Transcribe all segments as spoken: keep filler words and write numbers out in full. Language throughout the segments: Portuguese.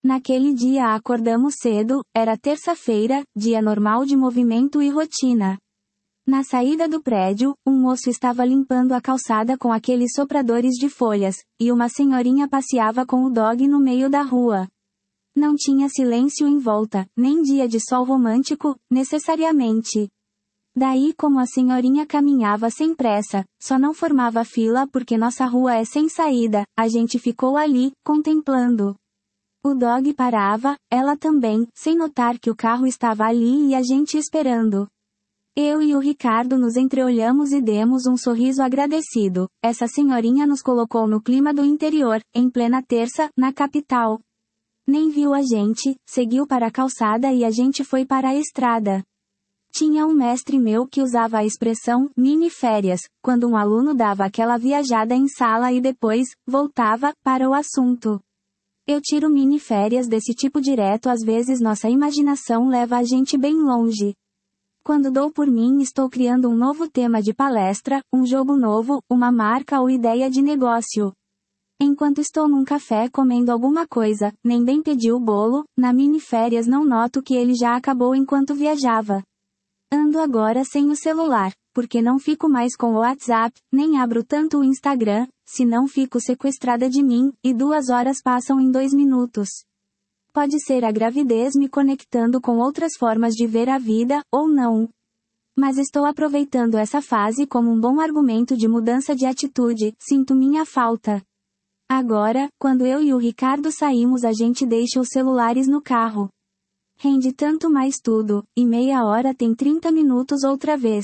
Naquele dia acordamos cedo, era terça-feira, dia normal de movimento e rotina. Na saída do prédio, um moço estava limpando a calçada com aqueles sopradores de folhas, e uma senhorinha passeava com o dog no meio da rua. Não tinha silêncio em volta, nem dia de sol romântico, necessariamente. Daí como a senhorinha caminhava sem pressa, só não formava fila porque nossa rua é sem saída, a gente ficou ali, contemplando. O dog parava, ela também, sem notar que o carro estava ali e a gente esperando. Eu e o Ricardo nos entreolhamos e demos um sorriso agradecido. Essa senhorinha nos colocou no clima do interior, em plena terça, na capital. Nem viu a gente, seguiu para a calçada e a gente foi para a estrada. Tinha um mestre meu que usava a expressão mini-férias, quando um aluno dava aquela viajada em sala e depois voltava para o assunto. Eu tiro mini-férias desse tipo direto, às vezes nossa imaginação leva a gente bem longe. Quando dou por mim, estou criando um novo tema de palestra, um jogo novo, uma marca ou ideia de negócio. Enquanto estou num café comendo alguma coisa, nem bem pedi o bolo, na mini-férias não noto que ele já acabou enquanto viajava. Ando agora sem o celular, porque não fico mais com o WhatsApp, nem abro tanto o Instagram, senão fico sequestrada de mim, e duas horas passam em dois minutos. Pode ser a gravidez me conectando com outras formas de ver a vida, ou não. Mas estou aproveitando essa fase como um bom argumento de mudança de atitude, sinto minha falta. Agora, quando eu e o Ricardo saímos, a gente deixa os celulares no carro. Rende tanto mais tudo, e meia hora tem trinta minutos outra vez.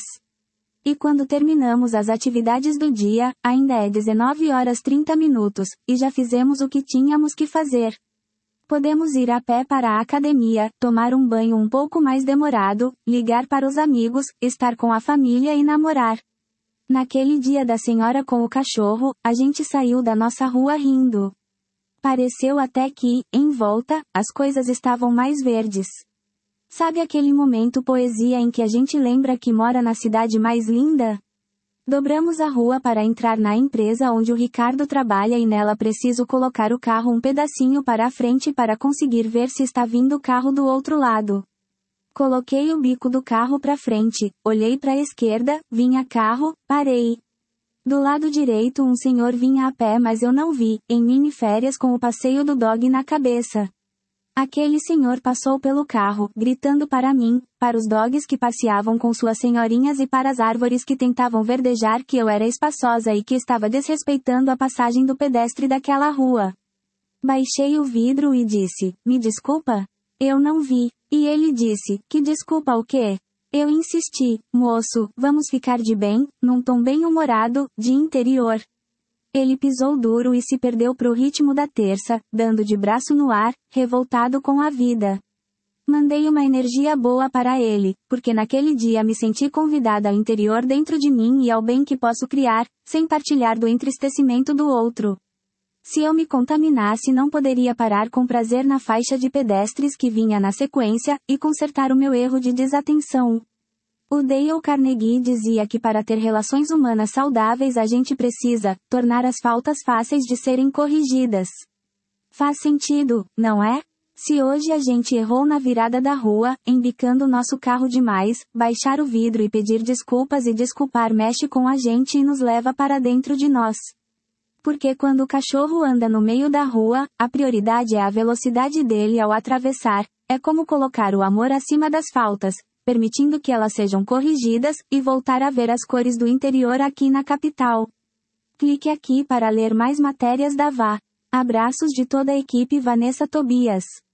E quando terminamos as atividades do dia, ainda é dezenove horas trinta minutos, e já fizemos o que tínhamos que fazer. Podemos ir a pé para a academia, tomar um banho um pouco mais demorado, ligar para os amigos, estar com a família e namorar. Naquele dia da senhora com o cachorro, a gente saiu da nossa rua rindo. Pareceu até que, em volta, as coisas estavam mais verdes. Sabe aquele momento poesia em que a gente lembra que mora na cidade mais linda? Dobramos a rua para entrar na empresa onde o Ricardo trabalha e nela preciso colocar o carro um pedacinho para a frente para conseguir ver se está vindo o carro do outro lado. Coloquei o bico do carro para frente, olhei para a esquerda, vinha carro, parei. Do lado direito um senhor vinha a pé, mas eu não vi, em mini-férias com o passeio do dog na cabeça. Aquele senhor passou pelo carro, gritando para mim, para os dogs que passeavam com suas senhorinhas e para as árvores que tentavam verdejar que eu era espaçosa e que estava desrespeitando a passagem do pedestre daquela rua. Baixei o vidro e disse, me desculpa? Eu não vi. E ele disse, que desculpa o quê? Eu insisti, moço, vamos ficar de bem, num tom bem humorado, de interior. Ele pisou duro e se perdeu pro ritmo da terça, dando de braço no ar, revoltado com a vida. Mandei uma energia boa para ele, porque naquele dia me senti convidada ao interior dentro de mim e ao bem que posso criar, sem partilhar do entristecimento do outro. Se eu me contaminasse, não poderia parar com prazer na faixa de pedestres que vinha na sequência, e consertar o meu erro de desatenção. O Dale Carnegie dizia que para ter relações humanas saudáveis a gente precisa tornar as faltas fáceis de serem corrigidas. Faz sentido, não é? Se hoje a gente errou na virada da rua, embicando nosso carro demais, baixar o vidro e pedir desculpas e desculpar mexe com a gente e nos leva para dentro de nós. Porque quando o cachorro anda no meio da rua, a prioridade é a velocidade dele ao atravessar, é como colocar o amor acima das faltas, permitindo que elas sejam corrigidas, e voltar a ver as cores do interior aqui na capital. Clique aqui para ler mais matérias da Vá. Abraços de toda a equipe Vanessa Tobias.